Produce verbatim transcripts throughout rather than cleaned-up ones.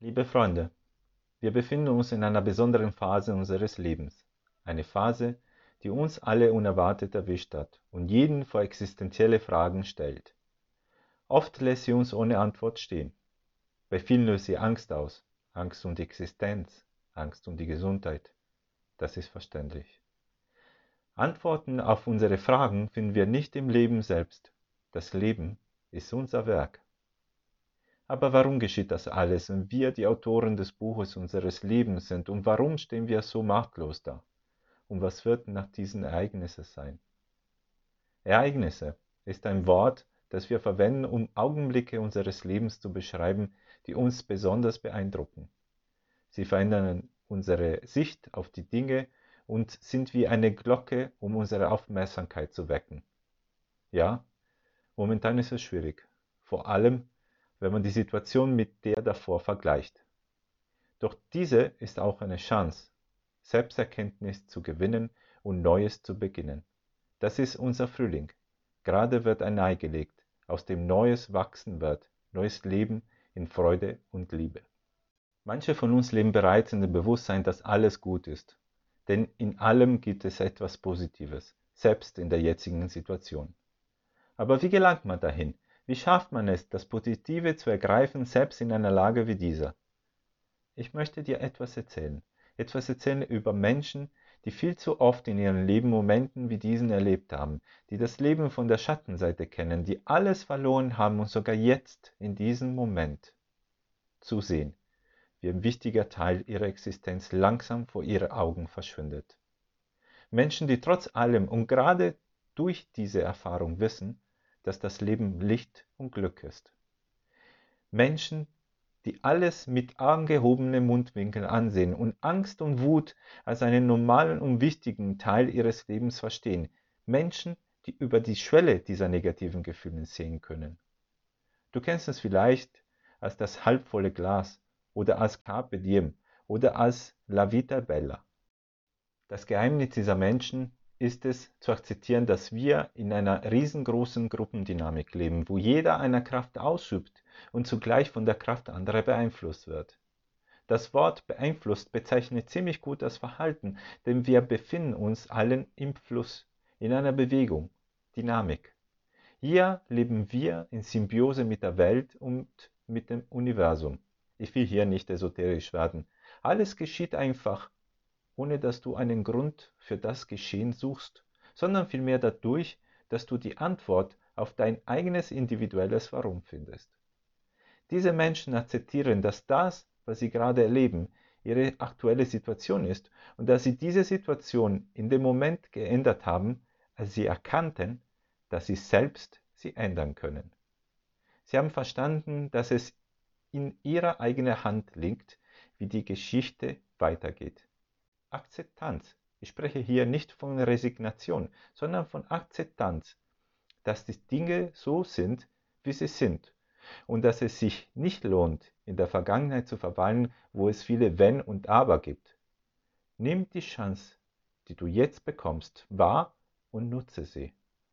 Liebe Freunde, wir befinden uns in einer besonderen Phase unseres Lebens. Eine Phase, die uns alle unerwartet erwischt hat und jeden vor existenzielle Fragen stellt. Oft lässt sie uns ohne Antwort stehen. Bei vielen löst sie Angst aus. Angst um die Existenz, Angst um die Gesundheit. Das ist verständlich. Antworten auf unsere Fragen finden wir nicht im Leben selbst. Das Leben ist unser Werk. Aber warum geschieht das alles, wenn wir die Autoren des Buches unseres Lebens sind, und warum stehen wir so machtlos da? Und was wird nach diesen Ereignissen sein? Ereignisse ist ein Wort, das wir verwenden, um Augenblicke unseres Lebens zu beschreiben, die uns besonders beeindrucken. Sie verändern unsere Sicht auf die Dinge und sind wie eine Glocke, um unsere Aufmerksamkeit zu wecken. Ja, momentan ist es schwierig, vor allem wenn man die Situation mit der davor vergleicht. Doch diese ist auch eine Chance, Selbsterkenntnis zu gewinnen und Neues zu beginnen. Das ist unser Frühling. Gerade wird ein Ei gelegt, aus dem Neues wachsen wird, neues Leben in Freude und Liebe. Manche von uns leben bereits in dem Bewusstsein, dass alles gut ist. Denn in allem gibt es etwas Positives, selbst in der jetzigen Situation. Aber wie gelangt man dahin? Wie schafft man es, das Positive zu ergreifen, selbst in einer Lage wie dieser? Ich möchte dir etwas erzählen. Etwas erzählen über Menschen, die viel zu oft in ihrem Leben Momenten wie diesen erlebt haben, die das Leben von der Schattenseite kennen, die alles verloren haben und sogar jetzt, in diesem Moment, zusehen, wie ein wichtiger Teil ihrer Existenz langsam vor ihren Augen verschwindet. Menschen, die trotz allem und gerade durch diese Erfahrung wissen, dass das Leben Licht und Glück ist. Menschen, die alles mit angehobenen Mundwinkeln ansehen und Angst und Wut als einen normalen und wichtigen Teil ihres Lebens verstehen. Menschen, die über die Schwelle dieser negativen Gefühle sehen können. Du kennst es vielleicht als das halbvolle Glas oder als Carpe Diem oder als La Vita Bella. Das Geheimnis dieser Menschen ist es, zu akzeptieren, dass wir in einer riesengroßen Gruppendynamik leben, wo jeder eine Kraft ausübt und zugleich von der Kraft anderer beeinflusst wird. Das Wort beeinflusst bezeichnet ziemlich gut das Verhalten, denn wir befinden uns allen im Fluss, in einer Bewegung, Dynamik. Hier leben wir in Symbiose mit der Welt und mit dem Universum. Ich will hier nicht esoterisch werden. Alles geschieht einfach, ohne dass du einen Grund für das Geschehen suchst, sondern vielmehr dadurch, dass du die Antwort auf dein eigenes individuelles Warum findest. Diese Menschen akzeptieren, dass das, was sie gerade erleben, ihre aktuelle Situation ist und dass sie diese Situation in dem Moment geändert haben, als sie erkannten, dass sie selbst sie ändern können. Sie haben verstanden, dass es in ihrer eigenen Hand liegt, wie die Geschichte weitergeht. Akzeptanz. Ich spreche hier nicht von Resignation, sondern von Akzeptanz, dass die Dinge so sind, wie sie sind und dass es sich nicht lohnt, in der Vergangenheit zu verweilen, wo es viele Wenn und Aber gibt. Nimm die Chance, die du jetzt bekommst, wahr und nutze sie.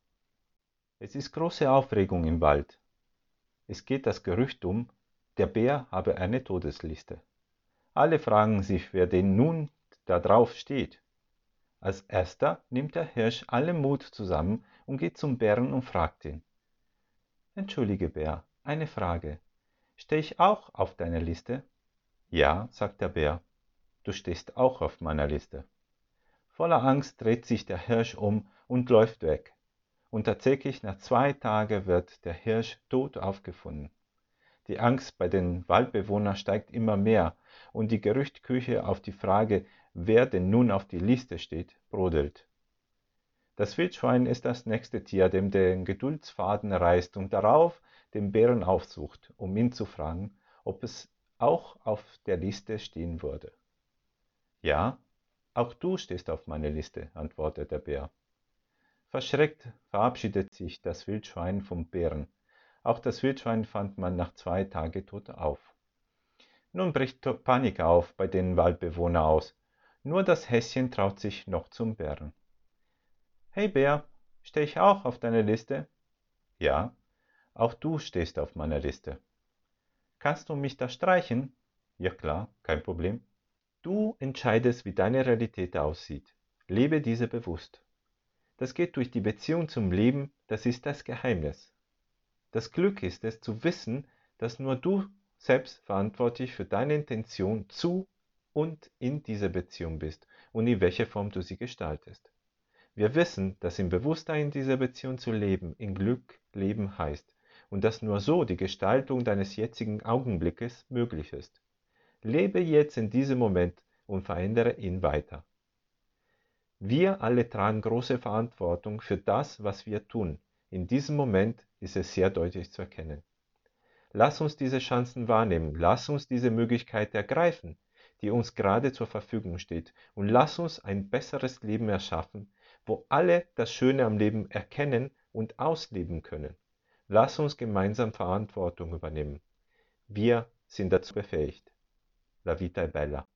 Es ist große Aufregung im Wald. Es geht das Gerücht um, der Bär habe eine Todesliste. Alle fragen sich, wer denn nun da drauf steht. Als erster nimmt der Hirsch allen Mut zusammen und geht zum Bären und fragt ihn. Entschuldige, Bär, eine Frage. Stehe ich auch auf deiner Liste? Ja, sagt der Bär, du stehst auch auf meiner Liste. Voller Angst dreht sich der Hirsch um und läuft weg. Und tatsächlich nach zwei Tagen wird der Hirsch tot aufgefunden. Die Angst bei den Waldbewohnern steigt immer mehr und die Gerüchteküche auf die Frage, wer denn nun auf die Liste steht, brodelt. Das Wildschwein ist das nächste Tier, dem den Geduldsfaden reißt und darauf den Bären aufsucht, um ihn zu fragen, ob es auch auf der Liste stehen würde. Ja, auch du stehst auf meiner Liste, antwortet der Bär. Verschreckt verabschiedet sich das Wildschwein vom Bären. Auch das Wildschwein fand man nach zwei Tagen tot auf. Nun bricht Panik auf bei den Waldbewohnern aus. Nur das Häschen traut sich noch zum Bären. Hey Bär, stehe ich auch auf deiner Liste? Ja, auch du stehst auf meiner Liste. Kannst du mich da streichen? Ja klar, kein Problem. Du entscheidest, wie deine Realität aussieht. Lebe diese bewusst. Das geht durch die Beziehung zum Leben, das ist das Geheimnis. Das Glück ist es zu wissen, dass nur du selbst verantwortlich für deine Intention zu und in dieser Beziehung bist und in welcher Form du sie gestaltest. Wir wissen, dass im Bewusstsein dieser Beziehung zu leben in Glück leben heißt und dass nur so die Gestaltung deines jetzigen Augenblickes möglich ist. Lebe jetzt in diesem Moment und verändere ihn weiter. Wir alle tragen große Verantwortung für das, was wir tun. In diesem Moment ist es sehr deutlich zu erkennen. Lass uns diese Chancen wahrnehmen, lass uns diese Möglichkeit ergreifen, die uns gerade zur Verfügung steht, und lass uns ein besseres Leben erschaffen, wo alle das Schöne am Leben erkennen und ausleben können. Lass uns gemeinsam Verantwortung übernehmen. Wir sind dazu befähigt. La vita è bella.